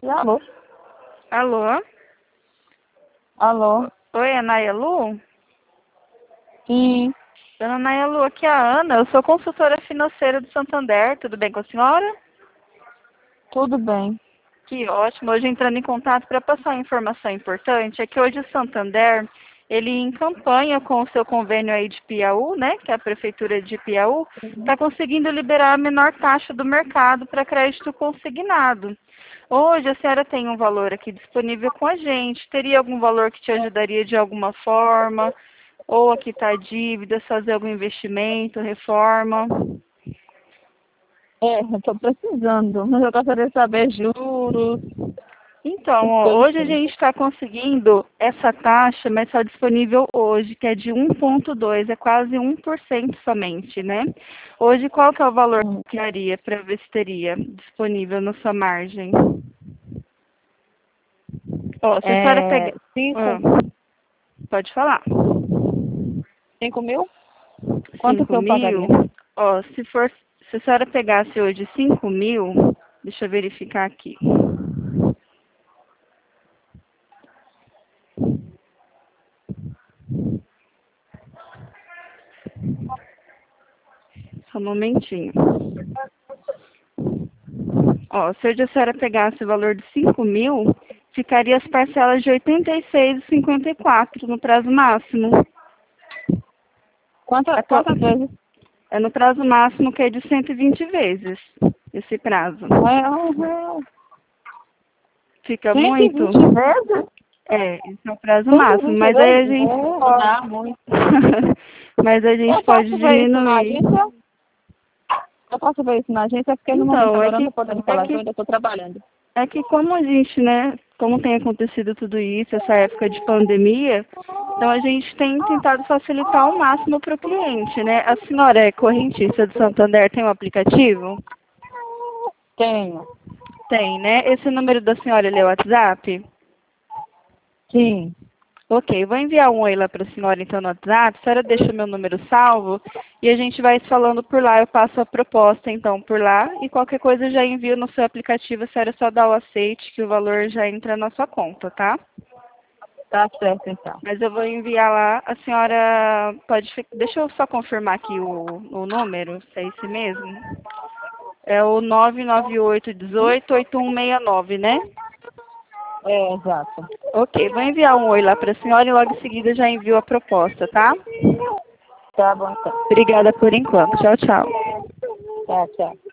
Alô? Alô? Alô? Oi, é Naya Lu? Sim, Dona Naya Lu, aqui é a Ana, eu sou consultora financeira do Santander, tudo bem com a senhora? tudo bem. Que ótimo, hoje entrando em contato para passar uma informação importante, é que hoje o Santander, ele em campanha com o seu convênio aí de Piauí, né, que é a prefeitura de Piauí, está conseguindo liberar a menor taxa do mercado para crédito consignado. Hoje a senhora tem um valor aqui disponível com a gente, teria algum valor que te ajudaria de alguma forma? Ou a quitar dívidas, fazer algum investimento, reforma? Eu tô precisando, mas eu gostaria de saber juros, Então, essas ó, coisas hoje a assim. gente está conseguindo essa taxa, mas só disponível hoje, que é de 1,2, é quase 1% somente, né? Hoje, qual que é o valor Hum. que daria para ver se teria disponível na sua margem? Ó, se a senhora pegar... Ah, 5, pode falar. 5 mil? Quanto que 5 eu mil? pagaria? Ó, se a senhora pegasse hoje 5 mil, deixa eu verificar aqui. Só um momentinho. Ó, se hoje a senhora pegasse o valor de 5 mil, ficaria as parcelas de 86,54 no prazo máximo. Quantas vezes? É no prazo máximo que é de 120 vezes esse prazo. Fica muito? 120 vezes? É, esse é o prazo máximo, 120 mas aí a vezes? gente pode. Não, muito. Mas a gente Eu pode posso ver isso na diminuir. agência? Eu posso ver isso na agência, porque no momento Então, agora eu não estou podendo falar, que eu ainda estou trabalhando. é que como a gente, né, como tem acontecido tudo isso, essa época de pandemia, então a gente tem tentado facilitar ao máximo para o cliente, né? A senhora é correntista do Santander, tem um aplicativo? Tenho. Tem, né? Esse número da senhora, ele é o WhatsApp? Sim. Ok, vou enviar um oi lá para a senhora então no WhatsApp, a senhora deixa o meu número salvo e a gente vai se falando por lá, eu passo a proposta então por lá e qualquer coisa eu já envio no seu aplicativo, a senhora só dá o aceite que o valor já entra na sua conta, tá? Tá certo, então. Mas eu vou enviar lá, a senhora pode... Deixa eu só confirmar aqui o número, se é esse mesmo. É o 998188169, né? Exato. Ok, vou enviar um oi lá para a senhora e logo em seguida já envio a proposta, tá? Tá bom, então. Obrigada por enquanto. Tchau, tchau. Tá, tchau.